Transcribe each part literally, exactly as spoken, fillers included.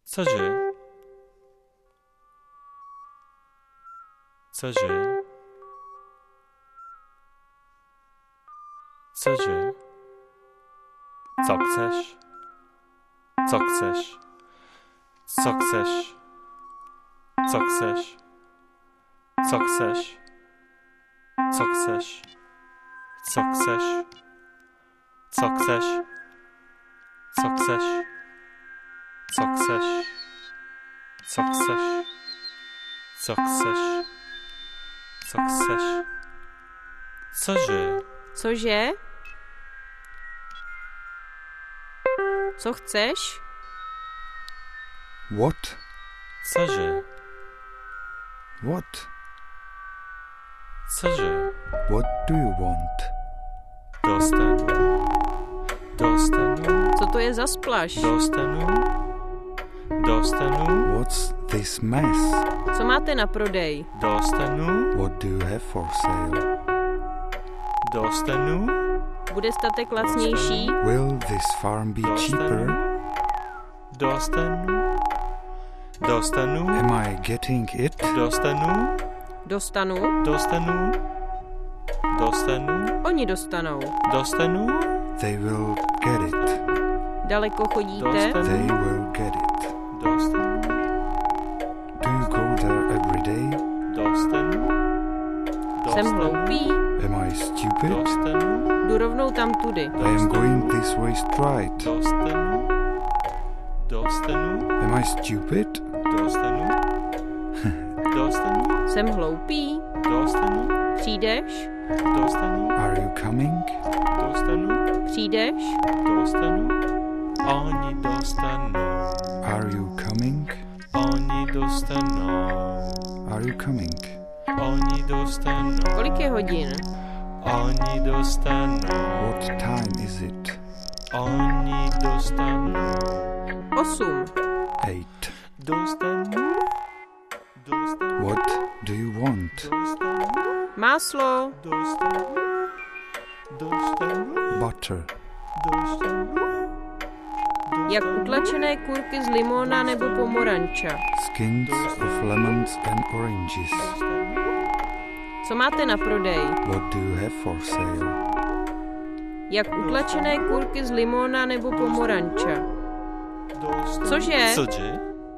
Cože? Cože? Cože? Co chceš? Co chceš? Co chceš? Co chceš? Co chceš? Co chceš? Co chceš? Co chceš? Co chceš? Co chceš? Co chceš? Co chceš? Co chceš? Cože? Cože? Co chceš? What? Cože? What? Cože? What do you want? Dostanu. Dostanu. Co to je za splaš? Dostanu. Dostanu. What's this mess? Co máte na prodej? Dostanu. What do you have for sale? Dostanu. Bude statek lacnější? Will this farm be cheaper? Dostanu. Dostanu. Am I getting it? Dostanu. Dostanu? Dostanu. Dostanu. Oni dostanou. Dostanu. They will get it. Daleko chodíte? Dostanu. They will get it. Dostanu. Do you go there every day? Dostanu. Jsem hloupý? Am I stupid? Dostanu. Jdu rovnou tam tudy. I am going this way straight. Dostanu. Dostanu. Am I stupid? Dostanu. Dostanu. Jsem hloupý? Dostanu. Přijdeš? Dostanu. Are you coming? Dostanu. Přijdeš? Dostanu. Oni dostanou. Are you coming? Oni dostanou. Are you coming? Oni dostanou. Kolik je hodin? Oni dostanou. What time is it? Oni dostanou. Osm. Eight. Dostanu. Dostanu. What do you want? Dostanu. Máslo. Dostanu. Dostanu. Butter. Dostanu. Jak utlačené kurky z limóna nebo pomoranča. Skins of lemons and oranges. Co máte na prodej? What do you have for sale? Jak utlačené kurky z limóna nebo pomoranča. Cože? Cože?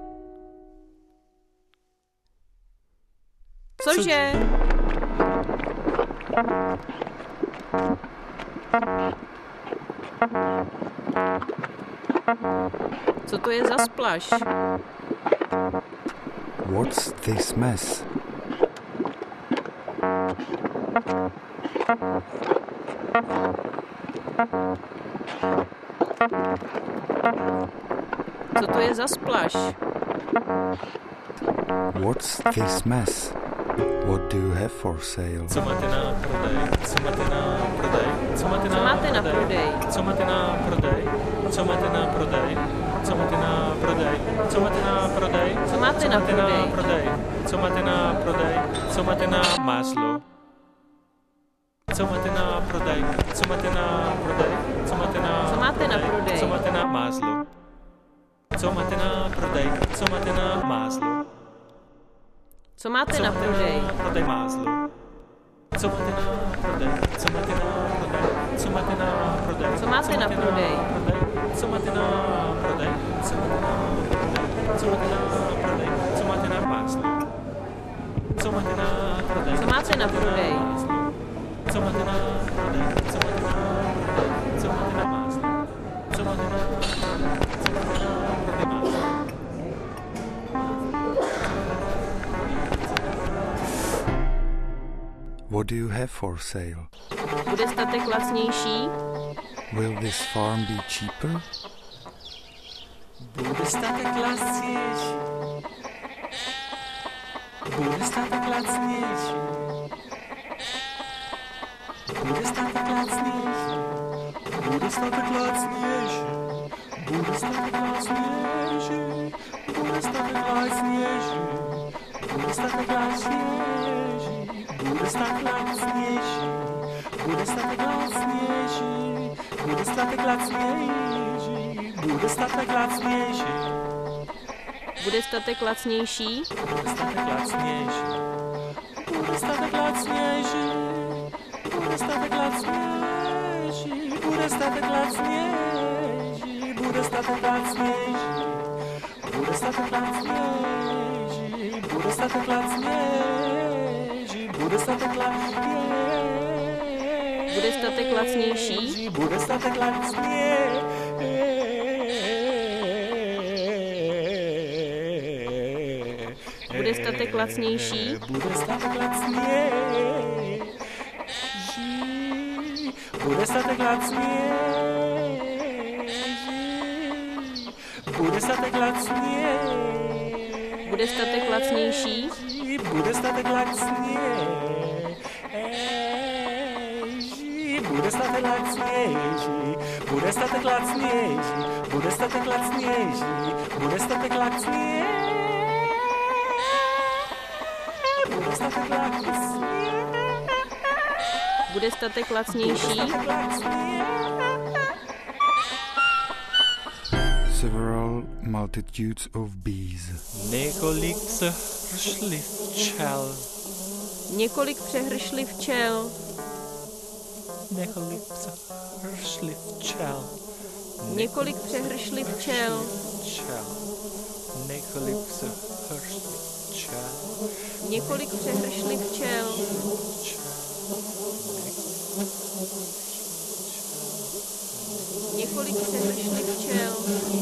Cože? Co to je za splaš? What's this mess? Co to je za splaš? What's this mess? What do you have for sale? Co máte na prodej? Co máte na prodej? Co máte Co máte na prodej? Co máte na prodej? Co máte na prodej? Co máte na prodej? Co máte na prodej? Co máte na prodej? Co máte na prodej? Co máte na máslo? Co máte na prodej? Co máte na prodej? Co máte na Co máte na prodej? Co máte na máslo? Co máte na prodej? Co máte na máslo? Co máte na prodej? Prodej máslo. Co máte na prodej? Co máte na prodej? Co máte na prodej? Co máte na prodej? Co máte na prodej? Co máte na prodej? Co máte na prodej? Co máte na máslo? Co máte na prodej? Co máte na prodej? Co máte na prodej? Co máte na prodej? Co máte na máslo? Co máte na prodej? Co máte na prodej máslo? What do you have for sale? Bude statek lacnější? Will this farm be cheaper? Bude statek lacnější. Bude statek lacnější. Bude statek lacnější. Bude statek lacnější. Bude statek lacnější. Bude statek lacnější. Bude statek lacnější. Bude statek lacnější. Bude statek lacnější. Bude statek lacnější. Bude statek lacnější. Bude statek lacnější? Bude statek lacnější. Bude statek lacnější. Bude statek lacnější. Bude statek lacnější. Bude statek lacnější. Bude statek lacnější. Bude statek lacnější. Bude statek lacnější. Bude statek lacnější? Bude statek lacnější. Bude statek lacnější? Bude statek lacnější. Bude statek lacnější. Bude statek lacnější. Bude statek lacnější? Bude statek lacnější. Bude statek lacnější. Bude statek lacnější. Bude statek lacnější. Bude statek lacnější. Bude statek lacnější. Bude statek lacnější? Several multitudes of bees. Několik přehršli včel. Několik přehršli včel. Několik přehršli včel. Několik přehršli včel. Včel. Několik přehršli včel. Několik přehršli včel. Několik přehršli včel.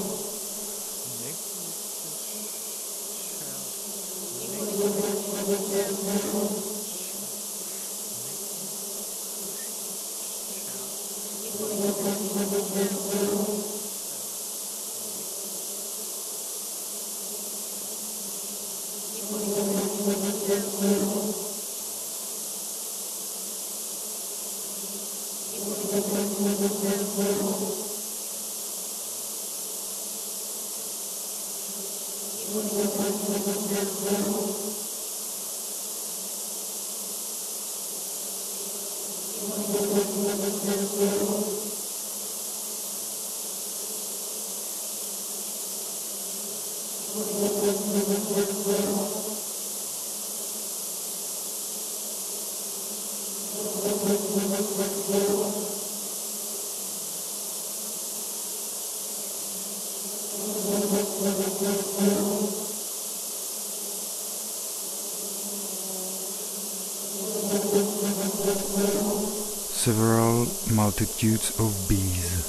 Several multitudes of bees.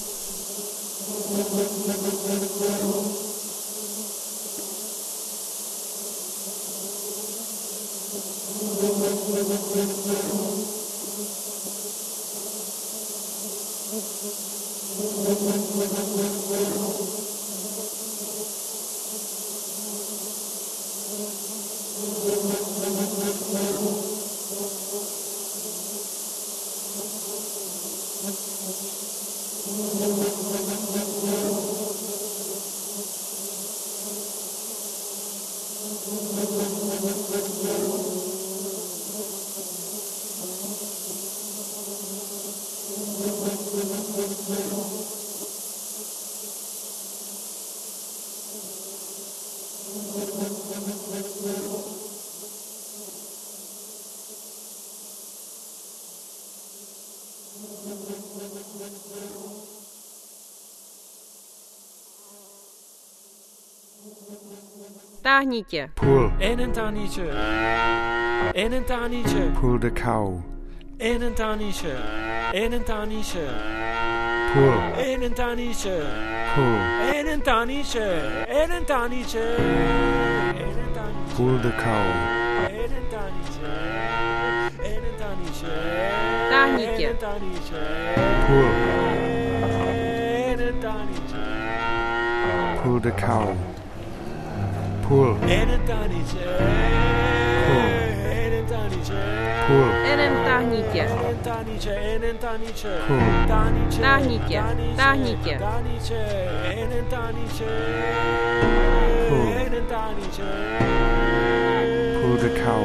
Táhni tě. Pull. Einen taníče. Einen taníče. Pull the cow. Einen taníče. Einen taníče. Pull. Einen taníče. Pull. Einen taníče. Einen taníče. Einen taníče. Pull the cow. Einen taníče. Einen taníče. Táhni tě. Einen taníče. Pull. Einen taníče. Pull the cow. Pull. Einen taníče. Pull. Einen taníče. Pull. Enem táhni tě. Einen taníče. Einen taníče. Pull. Taníče. Táhni tě. Táhni tě. Taníče. Einen taníče. Pull. Einen taníče. Pull the cow.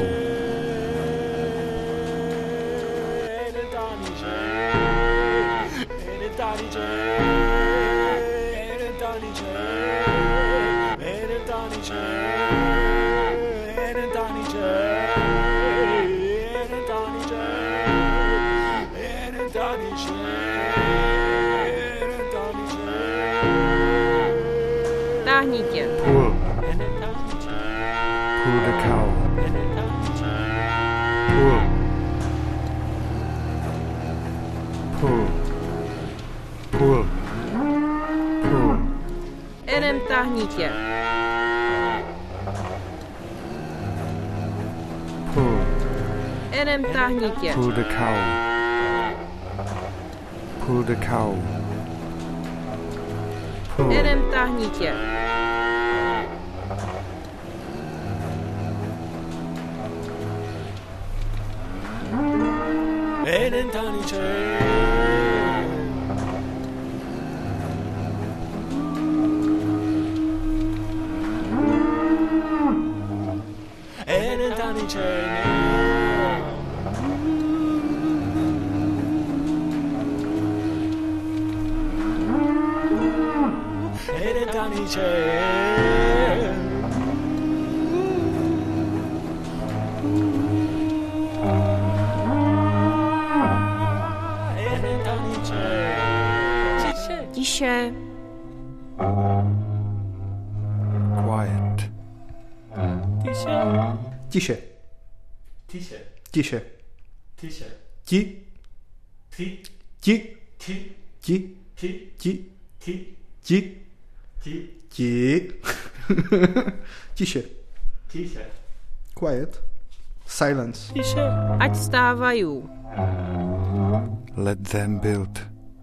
Einen taníče. Einen taníče. Einen taníče. Einen taníče. tanice, jeden tanice, jeden tanice, jeden tanice, jeden tanice. Táhni tě. Pull. Jeden tanice, Pull the cow. jeden tanice, Pull. Pull. Pull. Pull. Enem, táhni tě. Pull. Enem, táhni tě. Pull the cow. Pull the cow. Pull. Enem, táhni tě. jeden tanice. Jeden tanice. Jeden tanice. Jeden tanice. Tiše. Tiše. Quiet. Tiše. Tiše. Tiše. Tiše. Tiše. Ti. Ti. Ti. Ti. Ti. Ti. Ti. Ti. Ti. Ti. Ti. Tiše. Tiše. Quiet. Silence. Tiše. Ať stávají. Let them build.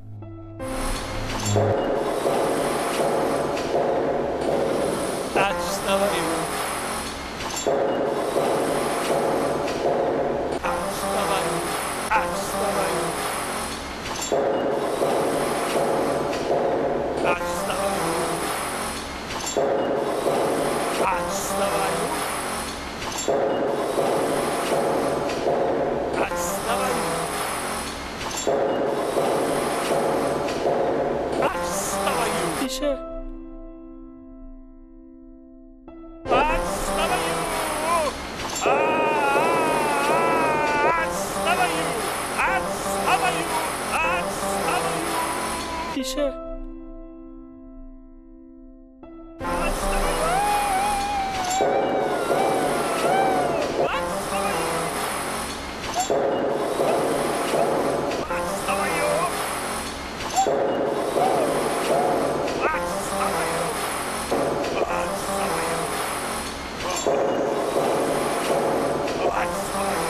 Ať vstavají. Ať vstavají. Ať vstavají. Ať vstavají. Ať vstavají. Ať vstavají. Ať vstavají. Tiše. Ať vstavají. Ať vstavají. Ať vstavají. Ať vstavají. Tiše. Ať vstavají. Ať vstavají. Ať vstavají. Ať vstavají. Ať vstavají. Ať vstavají.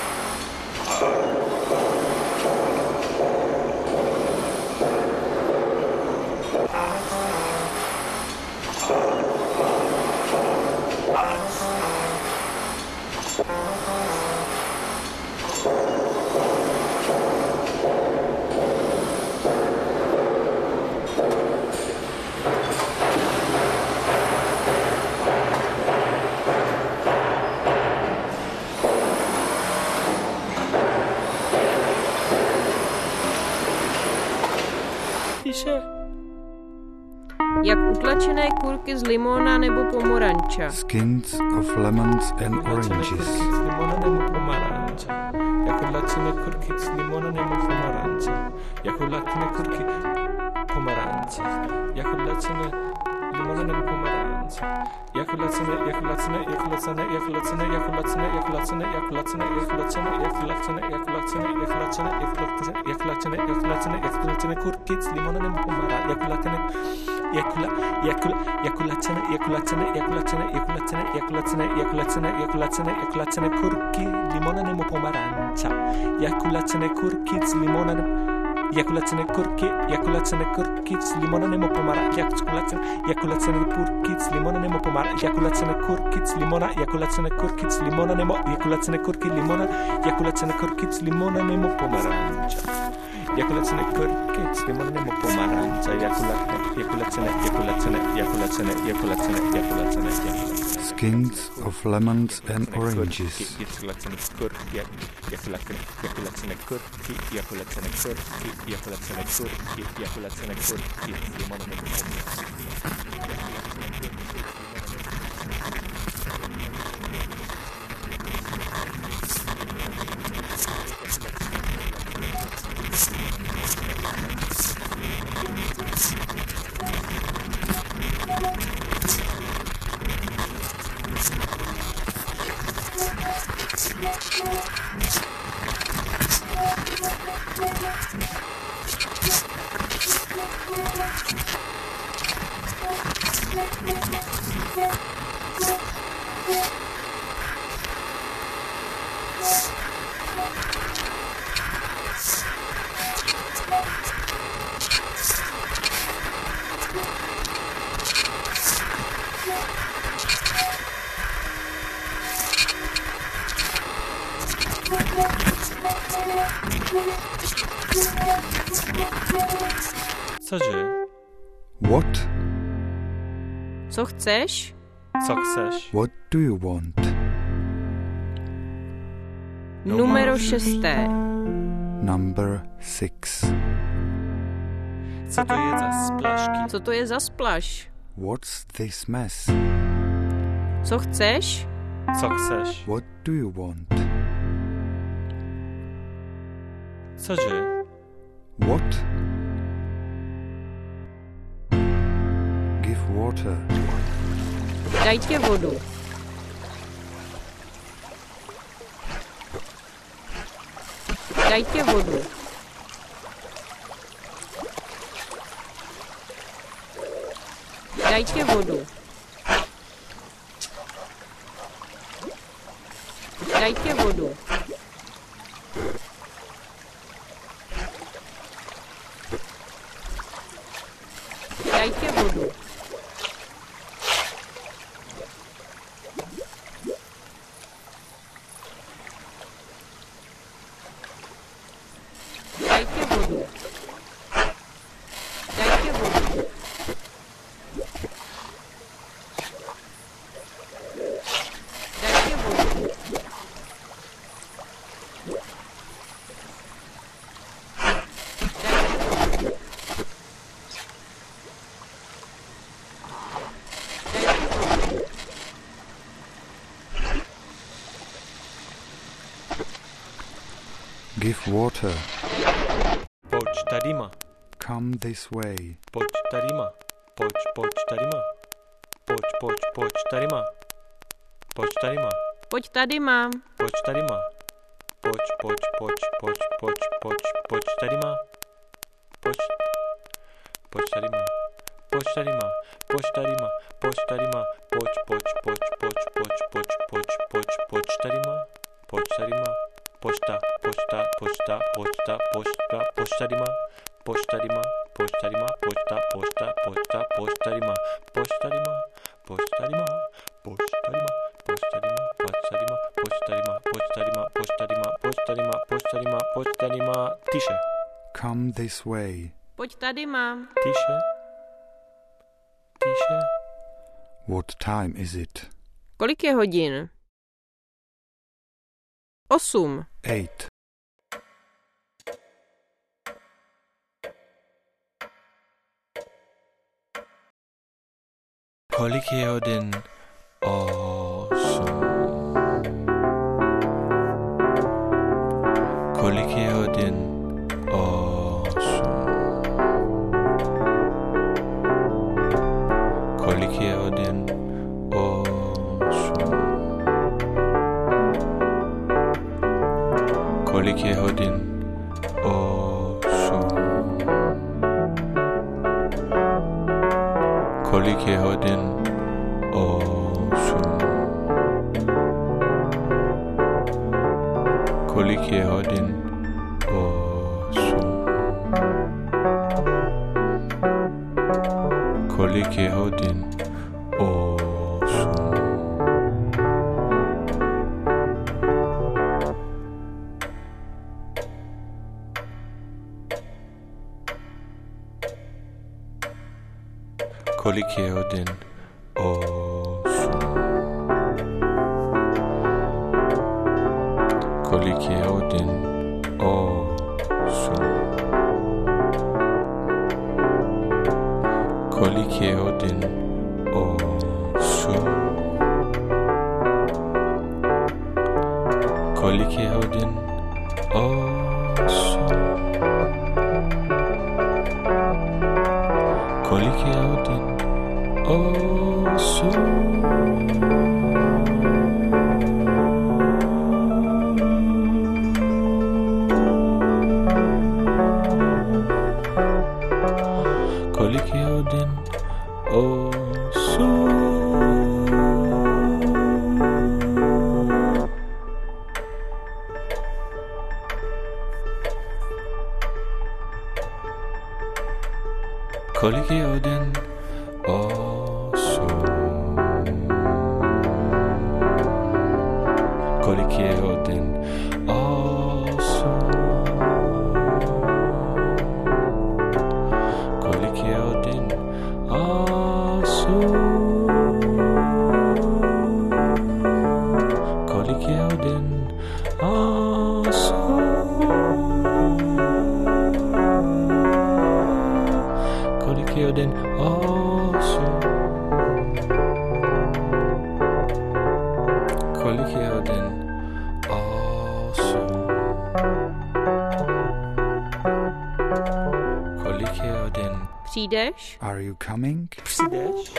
Tiše. Jak utlačené kurky z limona nebo pomoranča. Skins of lemons and oranges. Z limona nebo pomarańcze. Jak utlačené kurky z limona nebo pomarańcze. Jak utlačené kurky pomarańcze. Jak utlačené limona nebo pomarańcze. Jak utlačené, jak utlačené, jak utlačené, jak utlačené, jak utlačené, jak utlačené, jak utlačené, jak utlačené, jak utlačené, jak utlačené, jak utlačené, jak utlačené, jak utlačené, jak utlačené, jak utlačené kurky z limona nebo pomarańcze. Jak utlačené Jakula, jakula, jakulacené, jakulacené, jakulacené, jakulacené, jakulacené, jakulacené, jakulacené, jakulacené kurky, limona nebo pomaranča. Jakulacené kurky z limona nebo jakulacené kurky, jakulacené kurky z limona nebo pomaranča. Jakulacené, jakulacené kurky z limona nebo pomaranča. Jakulacené kurky z limona, jakulacené kurky z limona nebo jakulacené kurky limona, jakulacené kurky z limona nebo pomaranča. Jakulacené kurky z limona nebo pomarańcze. Jakulacené, jakulacené, jakulacené, jakulacené, jakulacené, jakulacené, jakulacené. Skins of lemons and oranges. Jakulacené kurky, jakulacené, jakulacené kurky, jakulacené kurky, jakulacené kurky, jakulacené kurky z limona nebo pomarańcze. Cože? What? Co chceš? Co chceš? What do you want? Numero šesté. Number six. Co to je za splašky? Co to je za splaš? What's this mess? Co chceš? Co chceš? What do you want? Cože? What? Give water. Daj tě vodu. Daj tě vodu. Daj tě vodu. Daj tě vodu. Daj tě vodu. Daj tě vodu. Daj tě vodu. Daj tě vodu. Give water. Pojď tady ma. Come this way. Pojď tady ma. Pojď, pojď tady ma. Pojď, pojď, pojď tady ma. Pojď tady ma. Pojď tady, mám. Pojď tady ma. Pojď, pojď, pojď, pojď, pojď, pojď, pojď tady ma. Pojď. Pojď tady ma. Pojď tady ma. Pojď tady ma. Pojď tady ma. Pojď, pojď, pojď, pojď, pojď, pojď, pojď, pojď, pojď tady ma. Pojď tady ma. Pošta, pošta, pošta, pošta, pošta, pošta tady ma. Pojď tady ma. Pojď tady ma. Pošta, pošta, pošta, pošta tady ma. Pojď tady ma. Pojď tady ma. Pojď tady ma. Pojď tady ma. Pojď tady ma. Pojď tady ma. Pojď tady ma. Pojď tady ma. Pojď tady ma. Pojď tady ma. Pojď tady ma. Tiše. Come this way. Pojď tady, mám. Tiše. Tiše. What time is it? Kolik je hodin? Osm. Eight. Kolik je hodin? Osm. Kolik je hodin? Osm. Kolik je hodin? Osm. Kolik je hodin? Osm. Kolik je hodin? Osm. Kolik je hodin? Osm. Kolik je hodin? Osm. Kolik je hodin? Osm. Kolik je hodin? Osm. Kolik je hodin? Osm. Kolik je hodin? Osm. Kolik je hodin? osud. Kolik je один osud. Kolik je один osud. Kolik je один osud. Kolik je один osud. Kolik je один osud. Kolik je один osud. Kolik je один osud. Kolik je один. Přijdeš? Are you coming? Přijdeš?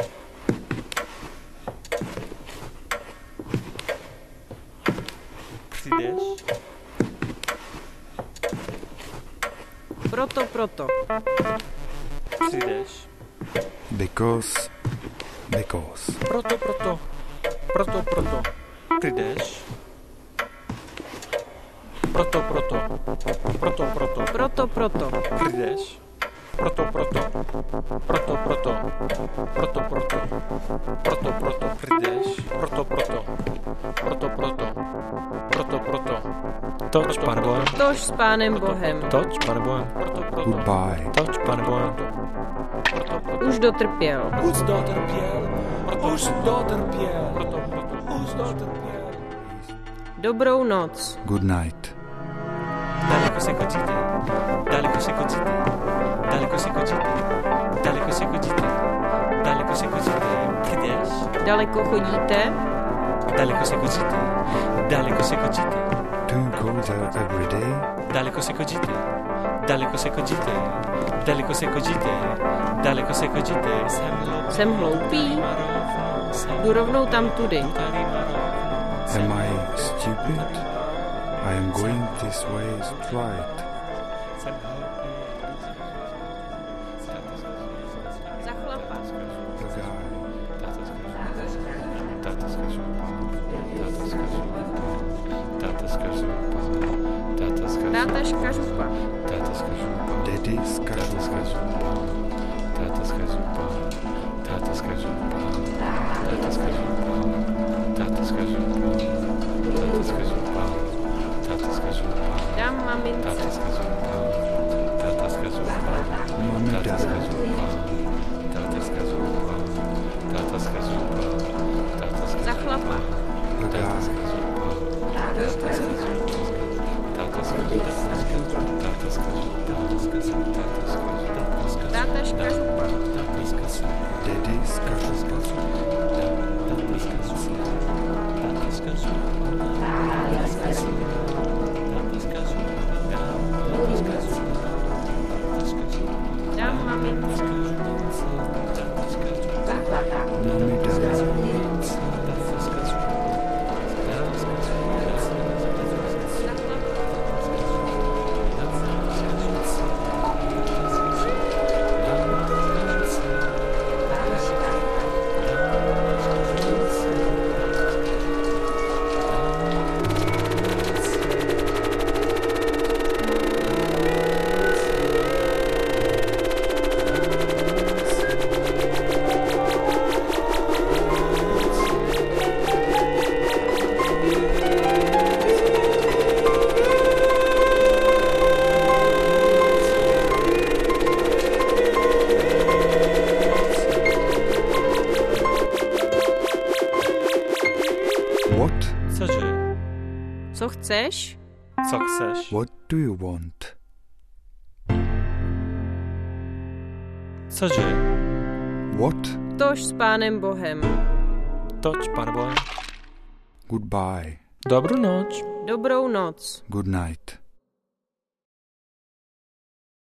Přijdeš? Proto, proto. Přijdeš? Because, because. Proto, proto. Proto, proto. Přijdeš? Proto, proto. Proto, proto. Proto, proto. Přijdeš? Proto, proto. Proto, proto. Proto, proto. Proto, proto. Přijdeš? Proto, proto. Proto, proto. Proto, proto. Toč, pane Bohem. Tož s Pánem Bohem. Toč, pane Bohem. Proto, proto. Goodbye. Toč, pane Bohem. Už dotrpěl. Už dotrpěl. Už dotrpěl. Proto, proto. Už dotrpěl. Dobrou noc. Good night. Daleko se kočíte. Daleko se kočíte. Daleko se kočíte. Daleko se kočíte. Daleko se kočíte. Přijdeš? Daleko chodíte? Daleko se kočíte. Daleko se kočíte. Two goes out every day. Daleko se kočíte. Daleko se kočíte. Daleko se kočíte. Daleko se kočíte. Jsem hloupý? Jdu rovnou tam tudy. Am I stupid? I am going this way straight. Za chlapa. The guy. Táta zkažu. Táta zkažu. Táta zkažu. Táta zkažu. Táta škažupa. Táta zkažu. Daddy Táta Skažu. zkažu. Táta zkažu. Táta zkažu. Táta zkažu. Táta zkažu. Táta zkažu. Táta zkažu. Dám mamince. Táta zkažu. Táta zkažu. Mommy Táta dad. zkažu. Táta zkažu. Táta zkažu. Táta zkažu. Za chlapa. The Táta guy. zkažu. Táta zkažu. Táta zkažu. Táta zkažu. Táta zkažu. Táta zkažu. Táta škažupa. Táta zkažu. Daddy Skažu. Táta zkažu. Táta zkažu. Táta zkažu. Táta zkažu. Táta zkažu. Táta zkažu. Dám mamince. Táta zkažu. Mommy dad. Za chlapa. What? Cože? Co chceš? Co chceš? What do you want? Cože? What? Tož s Pánem Bohem. Toč, pane Bohem. Goodbye. Dobrou noc. Dobrou noc. Good night.